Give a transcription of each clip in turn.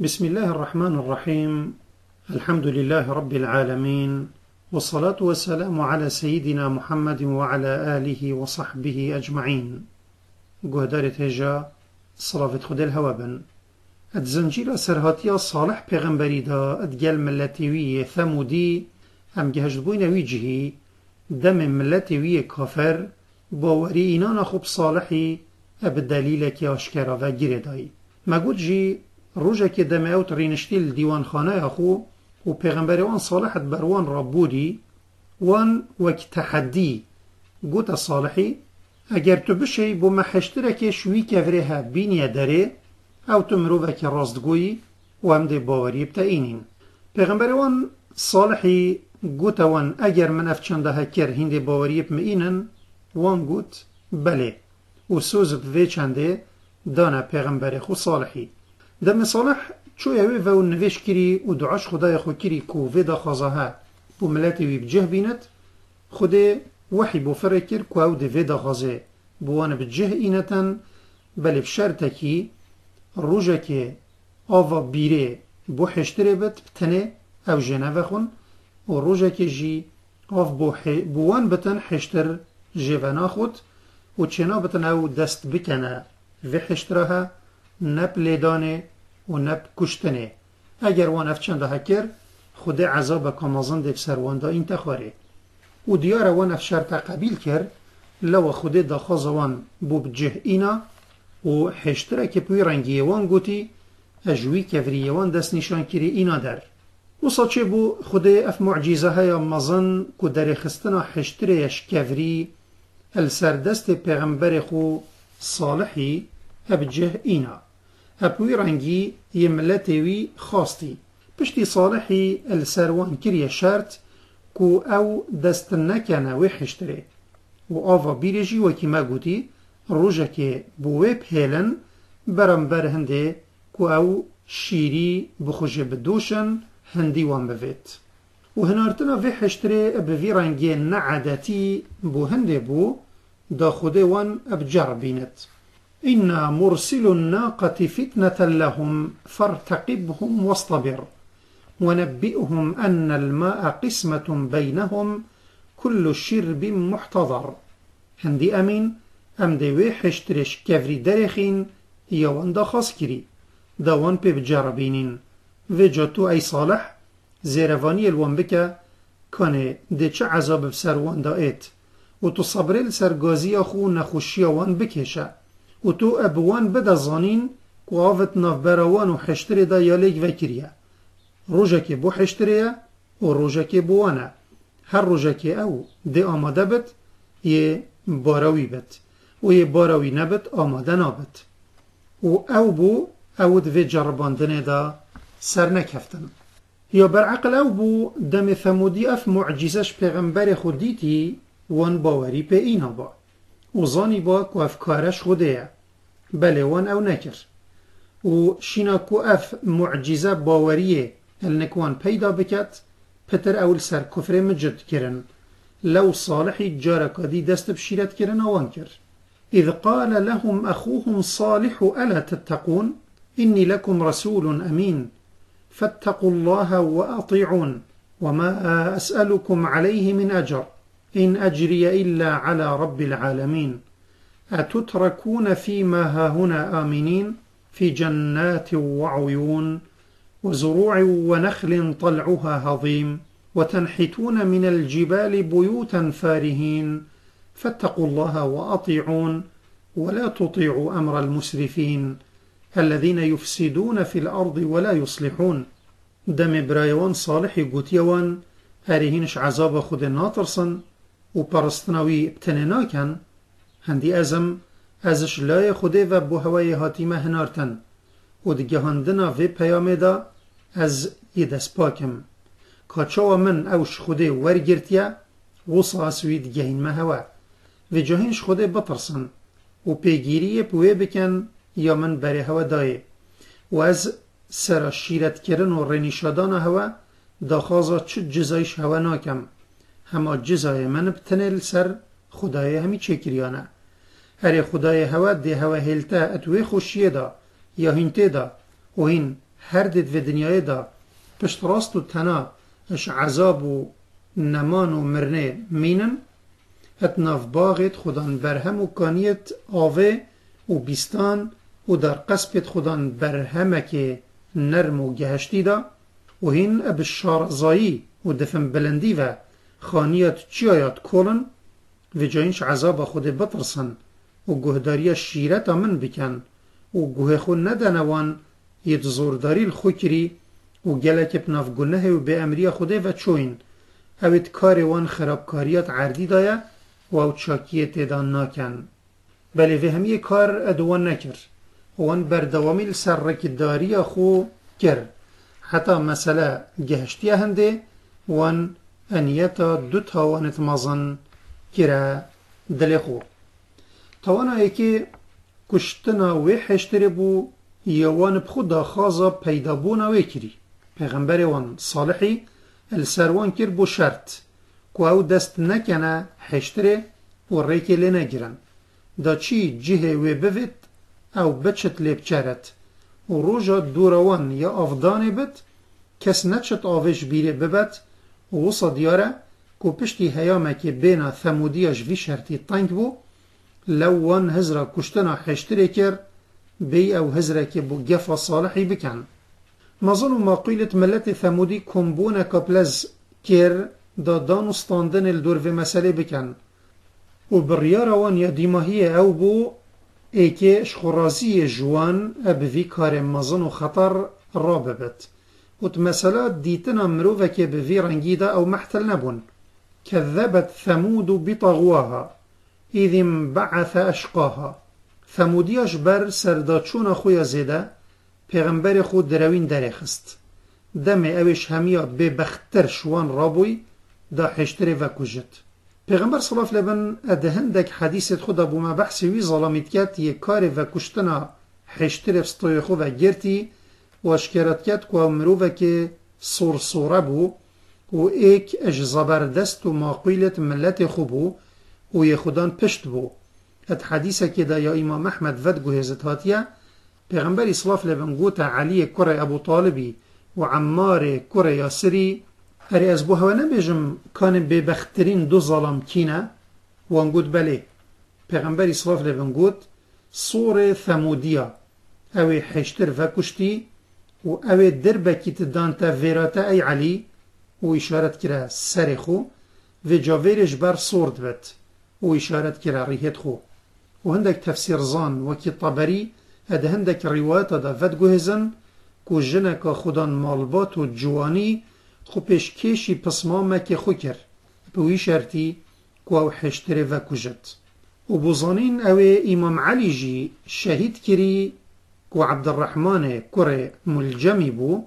بسم الله الرحمن الرحيم. الحمد لله رب العالمين، والصلاة والسلام على سيدنا محمد وعلى آله وصحبه أجمعين. قهدارت هجا صلاة خد الهوابن الزنجير سرهاتيا صالح پیغمبری دا ادگل ملتوی ثمودی هم جهجبوين ويجهي دم ملتوی کافر باوری اینان خوب صالحی ابدلیل که اشکرا و گیره دایی مگود جی روژه که دم اوت رینشتیل دیوان خانه اخو و پیغمبر وان صالحت بروان ربودی وان وک تحدی گوت صالحی اگر تو بشی بو محشترک شوی کفره ها بینی داره او تو مروفک راستگویی و هم ده باوری بتاینین پیغمبر وان صالحی گوت وان اگر من افچنده ها کر هنده باوری بمینن وان گوت بله و سوز بوی چنده دانا پیغمبر خو صالحی دم صالح چو یوی و نویش کری و دعاش خدای خو کری کو ویدا خازاها بو ملتی وی بجه بیند خود وحی بو فرکر کو او ده ویدا خازه بوان بجه اینتن بلی بشرطکی روژه که آوا بیره بو حشتره بد بتنه او جنوه خون و روژه که جی آف بوان بتن حشتر جوانا خود و چنا بتن او دست بکنه و حشتره نب لیدانه و نب کشتنه اگر وان افچنده هکر خود عذاب کامازن دیب سروانده این تخواره و دیار وان افشرت قبیل کرد لو خود دخواز وان بوب جه اینا و حشتره که پوی رنگی وان گوتی اجوی کفری وان دست نشان کری اینا در و ساچه بو خود اف معجیزه های مازن که در خستنا حشتره اش کفری السر دست پیغمبر خو صالحی اب جه اینا اپوی رنگی یه ملتوی خاصی پشتی صالحی السروان کریه شرط کو او دست نکنه و حشتره و آوا بیرجی وکی ما گوتی روژه که بوی پهلن برم بر هنده کو او شیری بخوشه بدوشن هندی وان بوید و هنارتنا و حشتره بوی رنگی نعادتی بو هنده بو دا خوده وان ابجر بیند إنا مرسل الناقة فتنة لهم فارتقبهم واصطبر ونبئهم أن الماء قسمة بينهم كل شرب محتضر هندي أمين أم دوي حشترش كفري درخين يوان دا خاص كري داوان بجربينين وجاتو أي صالح زيرواني الوان بكا كان دي چه عذاب بسروان دا ايت و تو صبرل سرگازي أخو نخوشي وان بكيشا و تو ابوان بده زانین که آفت نافبروان و حشتره دا یالیک وکریه روژه که بو حشتره و روژه که بوانه هر روژه که او ده آماده بد یه باروی بد و یه باروی نبد آماده نابد و او بو او دوی جرباندنه دا سر نکفتن یا برعقل او بو دم ثمودی اف معجزش پیغمبر خودیتی وان باوری په اینا با و زانی با که افکارش خوده بله وان او نکر و شینا که اف معجزه باوریه النکوان پیدا بکت پتر اول سر کفر مجد کرن لو صالحی جارکادی دست بشیرت کرن اوان کر اذ قال لهم اخوهم صالح الا تتقون إني لكم رسول أمين فاتقوا الله وأطيعون وما أسألكم عليه من أجر إن أجري إلا على رب العالمين أتتركون فيما هاهنا آمنين في جنات وعيون وزروع ونخل طلعها هضيم وتنحتون من الجبال بيوتا فارهين فاتقوا الله وأطيعون ولا تطيعوا أمر المسرفين الذين يفسدون في الأرض ولا يصلحون دم برايوان صالح قوتيوان هرهينش عذاب خود ناطرسن و پرستناوی ابتننا کن هندی ازش لای خوده و بو هوای حاتیمه هنارتن و دیگه هندنا و پیامه دا از یه دست پاکم کاچاو من اوش خوده ورگرتیا وصاسوی دیگه هنمه هوا و جاهینش خوده بطرسن و پیگیری بوه بکن یا من بره هوا دایه و از سر شیرت کرن و رنیشادان هوا داخازا چه جزایش هوا ناکم هما جزای من بتنل سر خدای همی چکریانه هر خدای هوا ده هوا هلتا اتوی خوشیه دا یا هنته دا و هین هر دید و دنیای دا پشت راست و تنا اش عذاب و نمان و مرنه مینن ات ناف باغت خودان برهم و کانیت آوه و بیستان و در قصبت خودان برهمک نرم و گهشتی دا و هین اب شارزایی و دفن بلندی و خانیت چیایات کولن و جاینش عذاب خود بطرسن و گهداری شیرت من بکن و گوه خود ندنوان ید زورداری الخوکری و گلک بناف گنه و به امری خوده و چوین اوید کار وان خرابکاریات عردی دایا و او چاکیت دان ناکن بله و همیه کار ادوان نکر وان بردوامی لسرکداری خو کر حتی مثلا گهشتی هنده وان انیتا دو تاوانت مازن کرا دل خو توانا ایکی کشتنا وی حشتره بو یوان بخودا خازا پیدا بونا وی کری پیغمبر وان صالحی السروان کر بو شرط کو او دست نکنه حشتره و ریکی لی نگرن دا چی جه وی بوید او بچت لیب چرت و روژا دوروان یا افدانه بد کس نچت آوش بیره ببد و وصا دیاره کو پشتی هیامه که بینا ثمودیاش وی شرطی تنگ بو لوان هزرا کشتنا حشتره کر بی او هزرا که بو گفا صالحی بکن مظن ما قیلت ملت ثمودی کمبونه کپلز کر دا دانستاندن الدور و مسئله بکن و بریاروان یا دیماهی او بو ایکه شخورازی جوان ابوی کار مزن و خطر را ببت و تمثلا دیتنا مروفه که بوی رنگی دا او محتل نبون كذبت ثمود بطغواها اذ انبعث اشقاها ثمودیاش بر سرداچون خویا زیده پیغمبر خود دروین درخست دم اوش همیا به بختر شوان رابوی دا حشتر و کجت پیغمبر صلی الله علیه و سلم ادهندک حدیثت خود ابو ما بحث وی ظالمیت کت یک کار و کشتنا حشتر بستوی خود و گرتی و اشکرت کت که مروفه که صورصوره بو و ایک اج زبردست و ماقیلت ملت خوبو و یه خودان پشت بو ات حدیثه که دا یا امام احمد ود گوهزت هاتیه پیغمبر صلی الله علیه و سلم گوت علی کره ابو طالبی و عمار کره یاسری هری از بو هوا نبیجم کان ببخترین دو ظالم کینه وانگود بله پیغمبر صلی الله علیه و سلم گوت صور ثمودیا اوی حشتر و کشتی و اوی دربکیت دانتا ویراتا ای علی و اشارت کرا سر خو و جاویرش بر صورد بد و اشارت کرا ریحت خو و هندک تفسیر زان وکی طبری هده هندک روایت دا ود گوهزن که جنکا خودان مالبات و جوانی خو پیش کشی پسمامه که خو کر بوی شرطی که او حشتره و کجت و بوزانین او امام علی جی شهید کری که عبدالرحمن کره ملجمی بو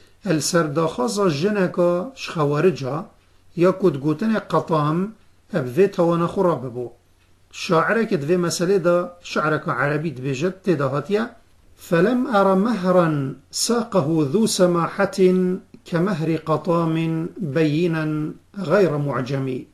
السرداخازا جنکا شخوارجا یا کدگوتن قطام ابوی توانا خراب بو شاعره که دوی مسئله دا شعرك عربي دبيجت تدهاتيا فلم أر مهرا ساقه ذو سماحة كمهر قطام بينا غير معجمي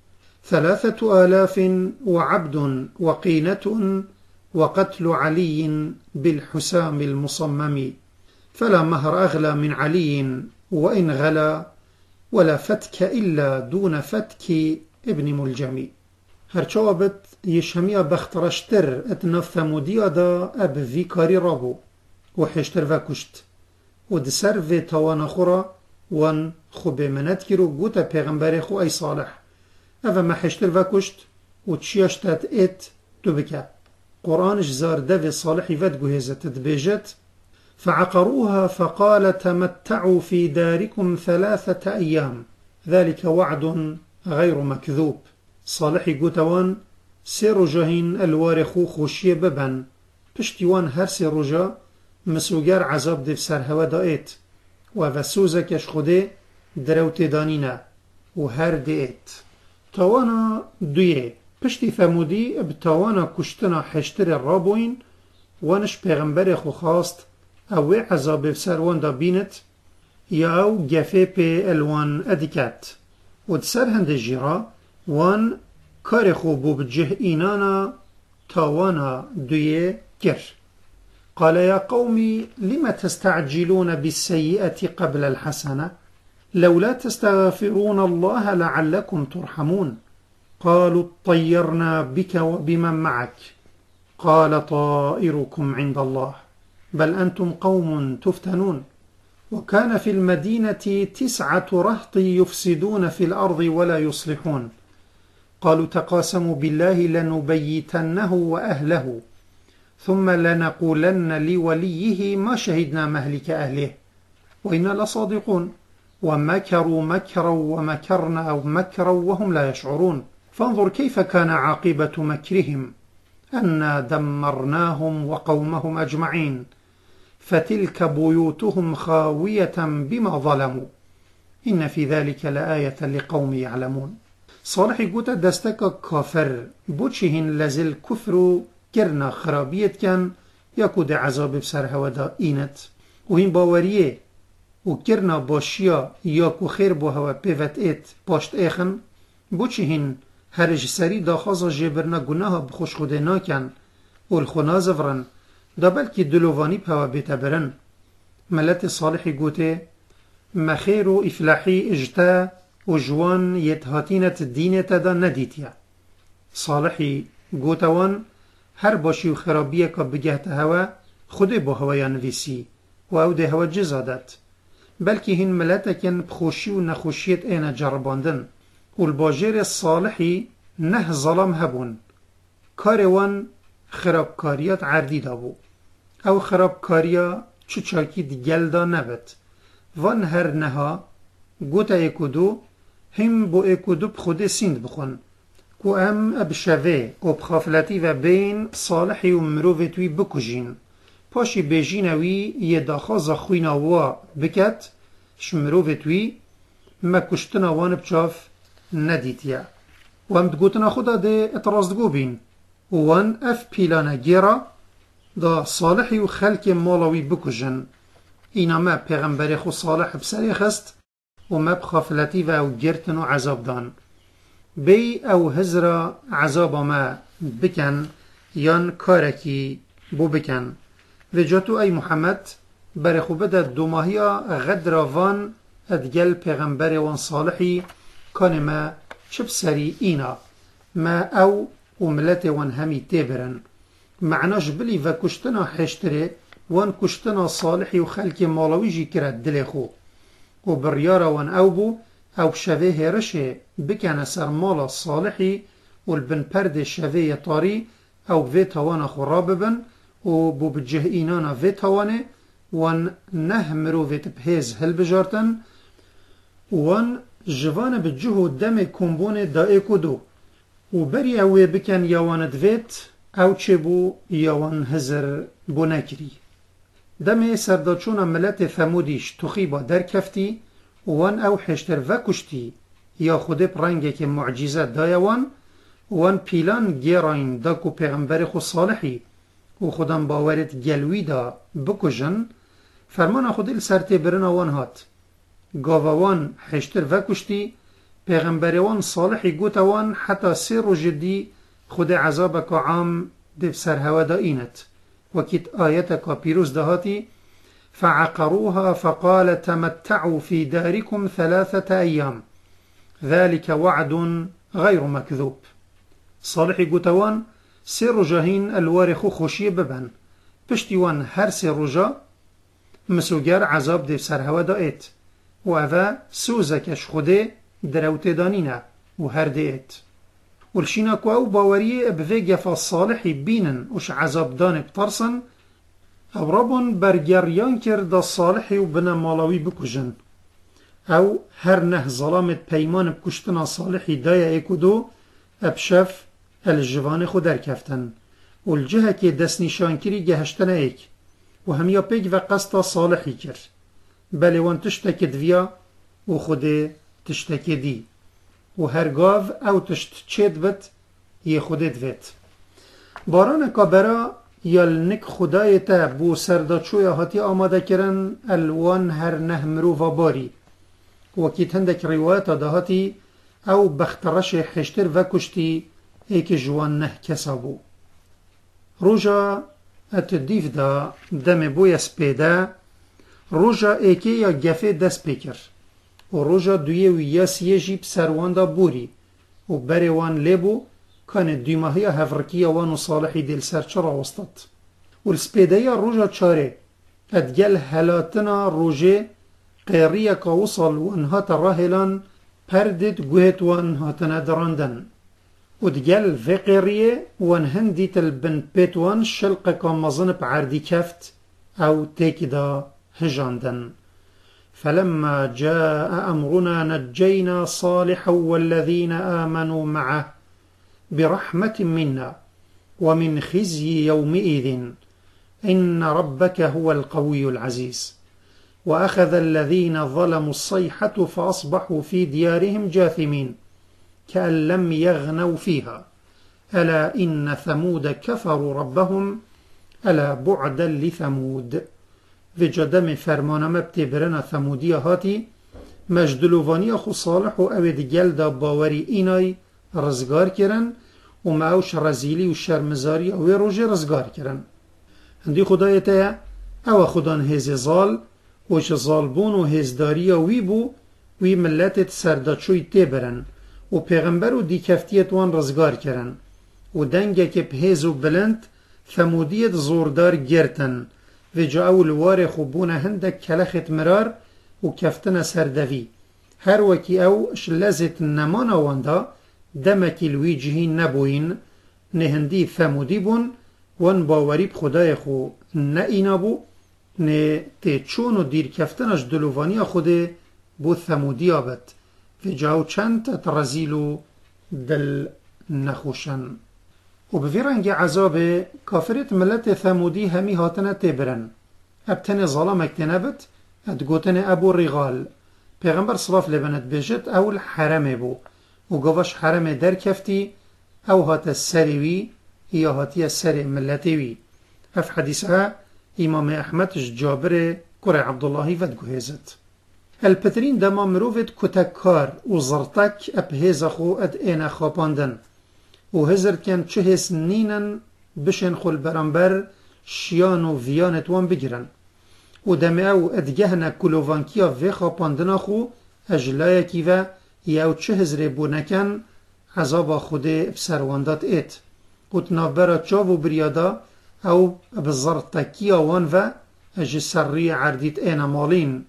3000 وعبد وقينة وقتل علي بالحسام المصمم فلا مهر أغلى من علي وإن غلا ولا فتك إلا دون فتك ابن ملجمي هرچوابت یشمیا بخترشتر اتناف ثمودیا دا اب وی کاری رابو و حشتر و کشت و دسر و توانا خورا وان خوب منت کرو گوتا پیغمبر خو ای صالح او ما حشتر و کشت و چیاشتت ات تو بکه قرآنش زارده و صالحی ود گوهزت دبیجت فعقروها فقال تمتعوا في داركم 3 أيام ذلك وعد غير مكذوب صالحی گوتوان 3 روزهین الوار خو خوشیه ببن پشتیوان هر 3 روزه مسوگر عذاب دیو سر هوا دایت و وسوزکش خوده دروت دانینه و هر دیت توانا دویه پشتی ثمودی بتوانا کشتنا حشتر رابوین وانش پیغمبر خو خواست او عذاب سر وان دا بینت یا او گفه پی الوان ادکت و دسر هنده جیرا وان کار خوب بجه اینانا تاوانا دویه گر قال يا قوم لم تستعجلون بالسيئة قبل الحسنة لولا تستغفرون الله لعلكم ترحمون قالوا اطيرنا بك وبمن معك قال طائركم عند الله بل أنتم قوم تفتنون وكان في المدينة 9 رهط يفسدون في الأرض ولا يصلحون قالوا تقاسموا بالله لنبيتنه وأهله ثم لنقولن لوليه ما شهدنا مهلك أهله وإنا لصادقون ومكروا مكرا ومكرنا مكرا وهم لا يشعرون فانظر كيف كان عاقبة مكرهم أنا دمرناهم وقومهم أجمعين فتلك بيوتهم خاوية بما ظلموا إن في ذلك لآية لقوم يعلمون صالح قوتا دستك كافر بوچهن لزل كفر كرنا خرابيت كان يكود عذاب بسر هودا إينت وهن باوريه وكرنا باشيا ياكو خير بو هوا بيوت إيت باشت إيخن بوچهن هرج سري داخازا جبرنا گناها بخوش خوده ناكن والخنا زفرن دا بلكي دلوفاني بهوا بيتبرن ملت صالح قوته مخير و إفلاحي اجتا وجوان يتهاتينة الدين تدا نديتيا صالحي قوتوان هر باشي و خرابيه که بگهت هوا خوده با هوا نویسی و او ده هوا جزادت بلکه هن ملتکن بخوشی و نخوشیت اینا جرباندن و الباجر الصالحی نه ظلم هبون کاروان خرابکاریات عردی دابو او خرابکاریا چوچاکی دیگل دا نبت وان هر نها گوتا اکودو هم بو اکودو بخوده سیند بخون کو ام بشوه و بخافلتی و بین صالحی و مروفتوی بکجین پاشی بیجینوی یه داخاز خویناوا بکت شمروفتوی مکشتنا وان بچاف ندیتیا و هم دگوتنا خدا ده اترازدگو بین وان اف پیلانا گیرا دا صالحی و خلک مالاوی بکجن اینا ما پیغمبر خو صالح بسری خست و ما بخافلتی و او گرتن و عذاب دان بی او هزرا عذاب ما بکن یان کارکی بو بکن و جاتو ای محمد بر خوبه دو ماهیا غدراوان ادگل پیغمبر وان صالحی کان ما چب سری اینا ما او ملت وان همی تیبرن معناش بلی و کشتنا حشتره وان کشتنا صالحی و خلک مالاوی جی کرد دل خو و بریارا وان او بو او شوه هرشه بکنه سر مالا صالحی و البن پرد شوه طاری او وی توانا خراب بن و بو بجه اینانا وی توانه وان نه مروفت بهز هل بجارتن وان جوان بجهو دم کمبون دا اکودو و بری اوی بکن یواند ویت او چه بو یوان هزر بو نکری دم سرداچون ملت ثمودیش تخیبا در کفتی وان او حشتر و کشتی یا خود پرنگه که معجزه دایوان وان پیلان گیراین دا کو پیغمبر خو صالحی و خودم باورت گلوی دا بکجن فرمان خود سرته برن وان هات گاوان حشتر و کشتی پیغمبر وان صالحی گوت وان حتی 3 روز دی خود عذاب که عام دف سر هوا دا اینت وكت آيتك بيروز دهاتي فعقروها فقال تمتعوا في داركم 3 أيام ذلك وعد غير مكذوب صالح قوتوان 3 رجاهين الوارخ خوشي ببن پشتیوان هر 3 رجا مسوگر عذاب دف سر هوا دائت و اوه سوزکش خوده دروت دانینه و هر دائت والشينا كواو باوريه بفيجا فالصالحي بينن وش عذاب دان بطرسن او ربون برگریان کرد الصالحي وبنا مالاوي بكجن او هر نه ظلامت پیمان بکشتنا صالحي دايا ايكودو ابشف الجوان خو در کفتن والجهه که دست نشان کری گهشتن ایک و هم یا پیگ و قصد صالحي کر بله وان تشتک دویا و خوده تشتک دی و هر گاو او تشت چید بد یه خودت وید باران کابرا یالنک خدای تا بو سرداچوی هاتی آماده کرن الوان هر نه مرو و باری وکی تندک روایت دهاتی او بخترش حشتر و کشتی ایک جوان نه کسا بو روژا ات دیف دا دم بوی سپیده روژا ایکی یا گفه دست بکر و روژا دویه و یا سیجی بسروان دا بوری و بری وان لیبو کان دویماهی هفرکی وان و صالحی دل سر چرا وسطت و السپیده یا روژا چاره ادگل هلاتنا روژه قیریه که وصل و انها تراهلان پردد گوهت و انها تندراندن و دگل في قیریه و انهندی تلبن پیتوان شلق که مزن بعردی کفت او تیکدا هجاندن فلما جاء أمرنا نجينا صالحا والذين آمنوا معه برحمة منا ومن خزي يومئذ إن ربك هو القوي العزيز وأخذ الذين ظلموا الصيحة فأصبحوا في ديارهم جاثمين كأن لم يغنوا فيها ألا إن ثمود كفروا ربهم ألا بعدا لثمود و جدم فرمانم بتبرن ثمودی هاتی مجدلوانی خو صالح و اوید گل دا باوری اینای رزگار کرن و معوش رزیلی و شرمزاری او روژ رزگار کرن هندی خدایتا او خدان هز زال وش زالبون و هزداری وی بو وی ملت سرداچوی تبرن و پیغمبر و دیکفتیت وان رزگار کرن و دنگه که بهز و بلند ثمودیت زوردار گرتن و جاءوا الوار خوبون هندك كلخت مرار و كفتنا سردوي هر وكي او شلزت نمانا واندا دمك الويجهين نبوين نهندي ثمودي بون وان باوري بخدای خو نئینا بو نه تيچون و دير كفتناش دلواني خود بو ثمودي آبد و جاو چند ترزيلو دل نخوشن و بفرنگ عذاب کافرت ملت ثمودی همی هاتنه تبرن ابتن ظلامک تنبت ادگوتن ابو رغال پیغمبر صلاف لبنت بجت او الحرم بو و گواش حرم در کفتی او هات السریوی یا هاتی السری ملتوی اف حدیثها امام احمد جابر کره عبداللهی ودگوهزت الپترین دما مروفت کتکار و زرتک ابهیز خو اد این خواباندن و هزرد کن چه هست نینن بشن خل برانبر شیان و ویانت وان بگیرن و دمه او ادگهن کلووانکیا و خواباندنا خو اجلای کی و یاو چه هزره بونکن عذاب خوده بسرواندات ایت و تنافبرا چاو و بریادا او بزرتکیا وان و اج سری عردیت اینا مالین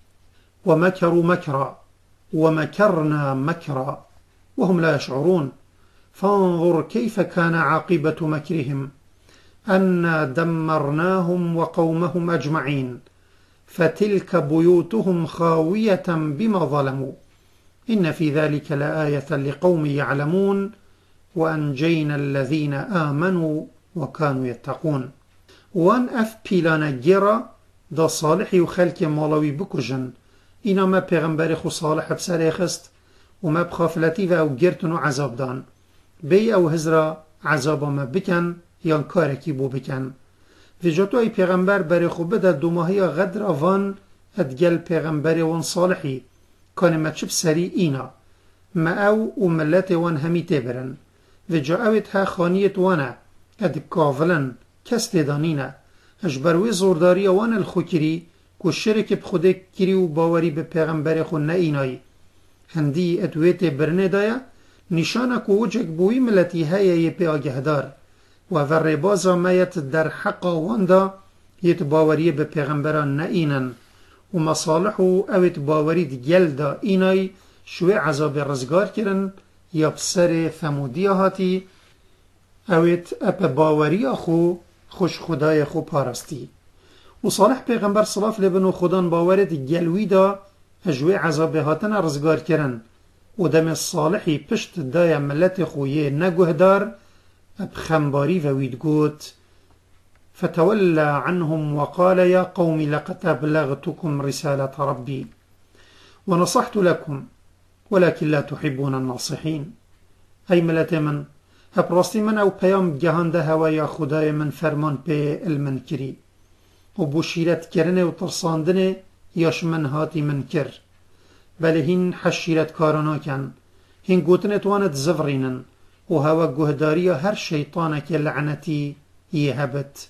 و مکروا مکرا و مکرنا مکرا وهم لا يشعرون فانظر كيف كان عاقبة مكرهم أنا دمرناهم وقومهم أجمعين فتلك بيوتهم خاوية بما ظلموا إن في ذلك لآية لقوم يعلمون وأنجينا الذين آمنوا وكانوا يتقون وان اف بيلانا جيرا دا صالح وخلق مالوي بكجن إنا ما پیغمبر خو صالح بسر خست وما بخافلتي و او گرتن و عذاب دان بی او هزرا عذابا ما بکن یا کارکی بو بکن و جاتو ای پیغمبر بری خوب بده دو ماهی غدر وان ادگل پیغمبر وان صالحی کان ما چب سری اینا ما او و ملت وان همی تبرن و جا اوید ها خانیت وانه اد کافلن کس تدانینه اجبروی زورداری وان الخوکری که شرک بخوده کری و باوری به پیغمبر خو نه اینایی هندی ادویت برنه دایا نشانه که وجک بوی ملتی های پی آگهدار و وربازا مایت در حق واندا یت باوری به پیغمبران نه اینن و مصالح و اویت باوری دیگل دا اینای شوی عذاب رزگار کرن یا بسر ثمودی هاتی اویت اپ باوری خو خوش خدای خو پارستی و صالح پیغمبر صلاف لبن و خدان باورت گلوی دا اجوی عذاب هاتن رزگار کرن و دم صالحی پشت دای ملت خویه نگهدار بخنباری و ویدگوت فتولى عنهم وقال يا قوم لقد أبلغتكم رسالة ربي ونصحت لكم ولكن لا تحبون الناصحين أي ملت من هبراستی من او پیام گهانده هوا خدای من فرمان پی المنکری و بوشیرت کرنه و ترساندنه یاش من هاتی منکر بله هین حشیرت کارانا کن هین گوتنه توانت زفرینن و هوا گهداری هر شیطانه که لعنتی یهبت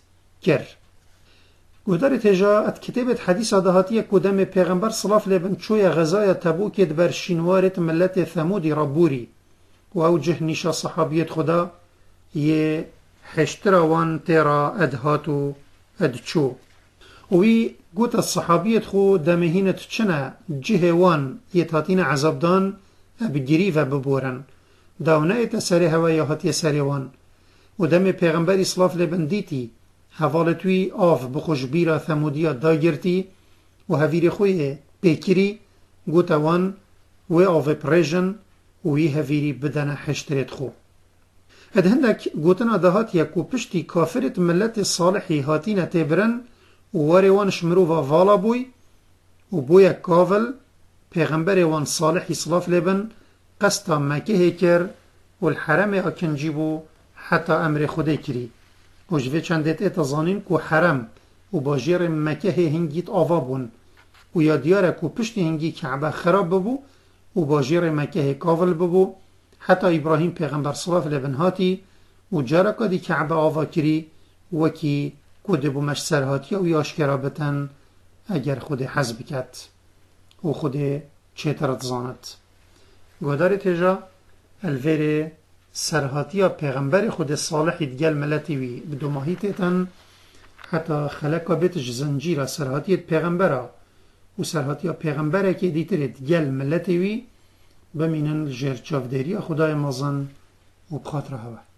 کر. گودار تجا ات کتابت حدیث دهاتی کدام پیغمبر صلاف لبن چوی غزای تبوکت بر شینوارت ملت ثمودی را بوری و او جهنیشا صحابیت خدا یه حشتراوان تیرا ادهاتو ادچو وی گوت الصحابیت خو دمهینت چنه جهوان یتاتین عذابدان بگیری و ببورن داونه ایت سری هوا یا هاتی سری وان و دم پیغمبری صلاف لبن دیتی حوالتوی آف بخوش بیرا ثمودیا داگرتی و هویر خوی پیکری گوتا وان و آف پریژن وی هویری بدن حشترت خو اد هندک گوتنا دهات یکو پشتی کافرت ملت صالحی هاتین تبرن و واری وان شمرو و والا بوی و بوی کاول پیغمبر وان صالحی صلاف لبن قسطا مکه کر و الحرم اکنجی بو حتی امر خوده کری و جوه چندت اتزانین کو حرم و باجیر مکه هنگیت آوا بون و یا دیاره کو پشتی هنگی کعبه خراب ببو و باجیر مکه کاول ببو حتی ابراهیم پیغمبر صلاف لبن هاتی و جارکا دی کعبه آوا کری وکی کده بو مش سرهاتی و یاشکرا بتن اگر خود حزب کت و خود چیترت زاند گودار تجا الویر سرهاتی پیغمبر خود صالحی دیگل ملتی وی بدو ماهیتتن حتی خلقا بیتش زنجیر سرهاتی پیغمبره و سرهاتی پیغمبره که دیتر دیگل ملتی وی بمینن جرچافداری خدای مازن و بخاطر هوا